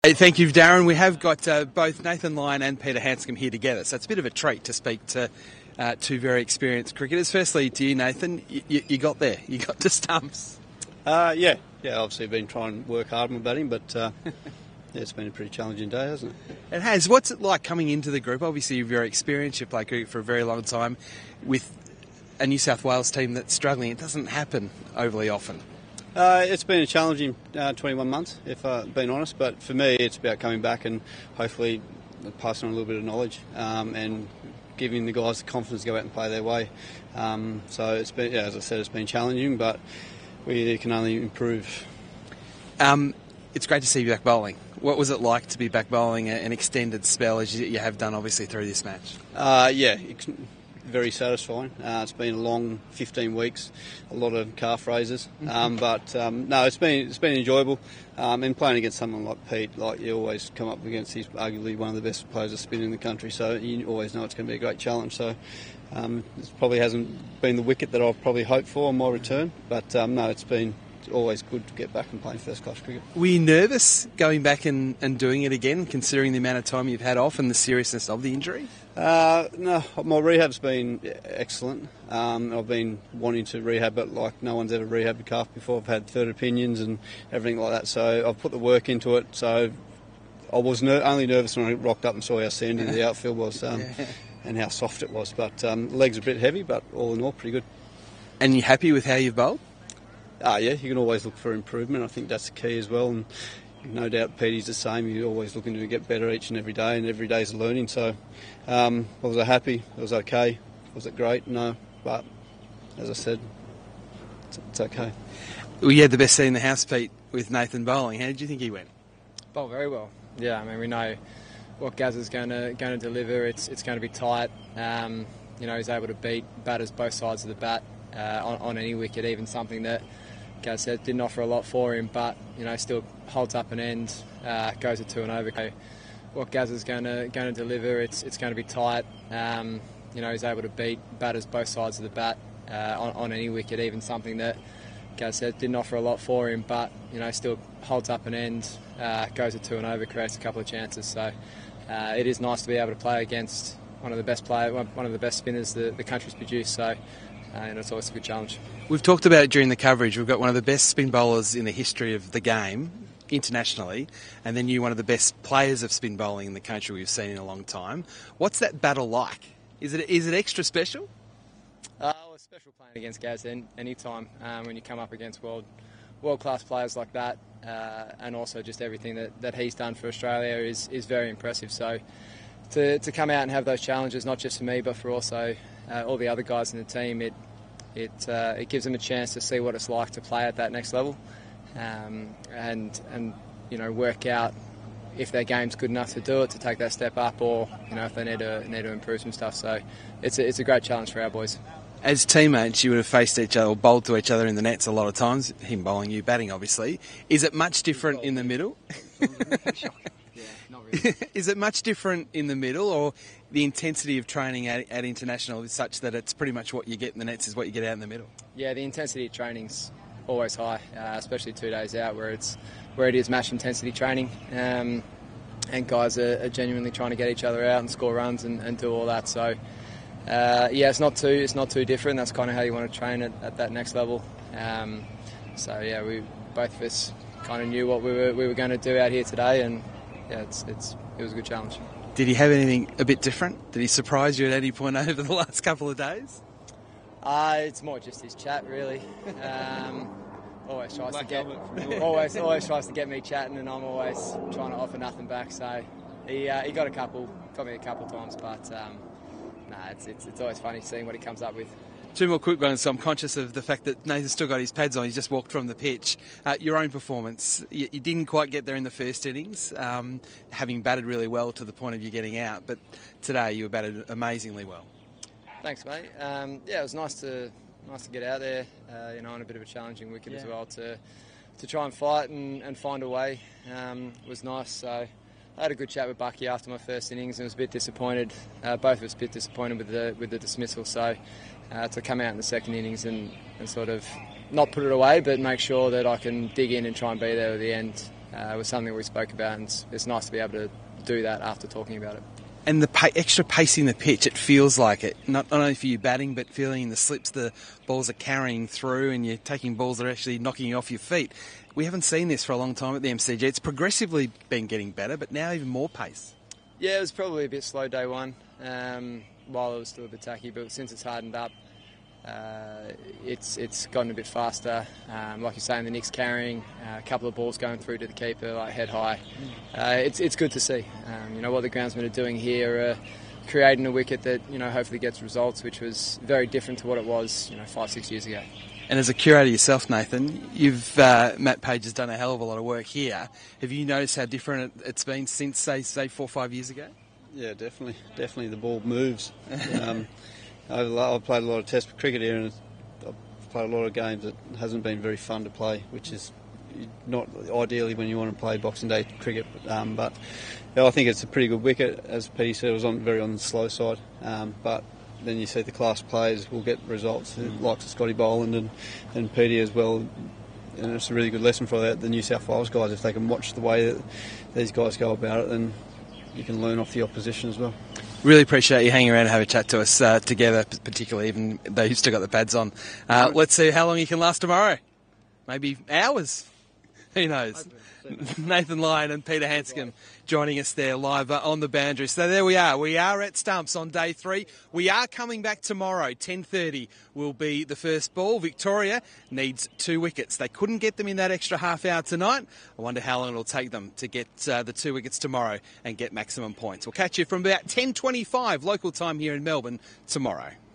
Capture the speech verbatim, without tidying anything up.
Hey, thank you, Darren. We have got uh, both Nathan Lyon and Peter Handscomb here together, so it's a bit of a treat to speak to uh, two very experienced cricketers. Firstly, to you, Nathan, you, you, you got there. You got to stumps. Uh, yeah, yeah. Obviously, been trying to work hard on my batting, but uh, yeah, it's been a pretty challenging day, hasn't it? It has. What's it like coming into the group? Obviously, you're very experienced. You've played cricket for a very long time with a New South Wales team that's struggling. It doesn't happen overly often. Uh, it's been a challenging uh, twenty-one months, if I've been honest, but for me it's about coming back and hopefully passing on a little bit of knowledge um, and giving the guys the confidence to go out and play their way. Um, so it's been, yeah, as I said, it's been challenging, but we can only improve. Um, it's great to see you back bowling. What was it like to be back bowling an extended spell as you have done obviously through this match? Uh, yeah, very satisfying. Uh, it's been a long fifteen weeks, a lot of calf raises, um, but um, no, it's been it's been enjoyable. Um, and playing against someone like Pete, like you always come up against, he's arguably one of the best players of spin in the country, so you always know it's going to be a great challenge. So um, it probably hasn't been the wicket that I've probably hoped for on my return, but um, no, it's been always good to get back and play first class cricket. Were you nervous going back and, and doing it again, considering the amount of time you've had off and the seriousness of the injury? Uh, no, my rehab's been excellent. Um, I've been wanting to rehab, but like no one's ever rehabbed a calf before. I've had third opinions and everything like that, so I've put the work into it. So I was ner- only nervous when I rocked up and saw how sandy the outfield was um, yeah. and how soft it was. But um, legs are a bit heavy, but all in all, pretty good. And you happy with how you've bowled? Ah, yeah, you can always look for improvement. I think that's the key as well. And no doubt Petey's the same. You're always looking to get better each and every day, and every day's learning. So um, was I happy? Was it okay? Was it great? No. But as I said, it's, it's okay. Well, you had the best seat in the house, Pete, with Nathan bowling. How did you think he went? Bowled very well. Yeah, I mean, we know what Gaz is going to going to deliver. It's it's going to be tight. Um, you know, he's able to beat batters both sides of the bat uh, on, on any wicket, even something that Gaz said didn't offer a lot for him, but you know still holds up an end, uh, goes at two and over. What Gaz is going to going to deliver, it's it's going to be tight. Um, you know he's able to beat batters both sides of the bat uh, on, on any wicket, even something that Gaz said didn't offer a lot for him, but you know still holds up an end, uh, goes at two and over, creates a couple of chances. So uh, it is nice to be able to play against one of the best player, one of the best spinners the, the country's produced. So. Uh, and it's always a good challenge. We've talked about it during the coverage. We've got one of the best spin bowlers in the history of the game, internationally, and then you one of the best players of spin bowling in the country we've seen in a long time. What's that battle like? Is it is it extra special? Uh, well, it's special playing against Gaz any time um, when you come up against world world class players like that, uh, and also just everything that, that he's done for Australia is is very impressive. So to to come out and have those challenges, not just for me but for also Uh, all the other guys in the team, it it uh, it gives them a chance to see what it's like to play at that next level, um, and and you know work out if their game's good enough to do it, to take that step up, or you know if they need to need to improve some stuff. So it's a, it's a great challenge for our boys. As teammates, you would have faced each other or bowled to each other in the nets a lot of times. Him bowling, you batting, obviously. Is it much different in the middle? Yeah, not really. Is it much different in the middle, or the intensity of training at, at international is such that it's pretty much what you get in the nets is what you get out in the middle? Yeah, the intensity of training's always high, uh, especially two days out where it's where it is match intensity training, um, and guys are, are genuinely trying to get each other out and score runs and, and do all that. So uh, yeah, it's not too it's not too different. That's kind of how you want to train at, at that next level. Um, so yeah, we both of us kind of knew what we were we were going to do out here today, and yeah, it's it's it was a good challenge. Did he have anything a bit different? Did he surprise you at any point over the last couple of days? Uh, it's more just his chat, really. Um, always tries to get always always tries to get me chatting, and I'm always trying to offer nothing back. So he uh, he got a couple, got me a couple of times, but um, nah, it's, it's it's always funny seeing what he comes up with. Two more quick ones. So I'm conscious of the fact that Nathan's still got his pads on. He's just walked from the pitch. Uh, your own performance, you, you didn't quite get there in the first innings, um, having batted really well to the point of you getting out. But today you were batted amazingly well. Thanks, mate. Um, yeah, it was nice to nice to get out there. Uh, you know, on a bit of a challenging wicket yeah. as well to to try and fight and, and find a way. Um, it was nice. So I had a good chat with Bucky after my first innings and was a bit disappointed. Uh, both of us a bit disappointed with the with the dismissal. So. Uh, to come out in the second innings and, and sort of not put it away, but make sure that I can dig in and try and be there at the end uh, was something we spoke about, and it's, it's nice to be able to do that after talking about it. And the pa- extra pacing the pitch, it feels like it, not, not only for you batting, but feeling the slips the balls are carrying through, and you're taking balls that are actually knocking you off your feet. We haven't seen this for a long time at the M C G. It's progressively been getting better, but now even more pace. Yeah, it was probably a bit slow day one, um, while it was still a bit tacky, but since it's hardened up, uh, it's it's gotten a bit faster. Um, like you're saying, the Nick's carrying, uh, a couple of balls going through to the keeper, like head high. Uh, it's it's good to see. Um, you know what the groundsmen are doing here, uh, creating a wicket that you know hopefully gets results, which was very different to what it was you know five six years ago. And as a curator yourself, Nathan, you've uh, Matt Page has done a hell of a lot of work here. Have you noticed how different it, it's been since, say, say four or five years ago? Yeah, definitely. Definitely the ball moves. um, I've, I've played a lot of Test cricket here, and I've played a lot of games that hasn't been very fun to play, which is not ideally when you want to play Boxing Day cricket. Um, but yeah, I think it's a pretty good wicket. As Petey said, it was on very on the slow side. Um, but then you see the class players will get results, mm. like Scotty Boland and, and Petey as well. And it's a really good lesson for the, the New South Wales guys. If they can watch the way that these guys go about it, then you can learn off the opposition as well. Really appreciate you hanging around and have a chat to us uh, together, particularly even though you've still got the pads on. Uh, let's see how long you can last tomorrow. Maybe hours. Who knows? Nathan Lyon and Peter Handscomb joining us there live uh, on the boundary. So there we are. We are at stumps on day three. We are coming back tomorrow. ten thirty will be the first ball. Victoria needs two wickets. They couldn't get them in that extra half hour tonight. I wonder how long it'll take them to get uh, the two wickets tomorrow and get maximum points. We'll catch you from about ten twenty-five local time here in Melbourne tomorrow.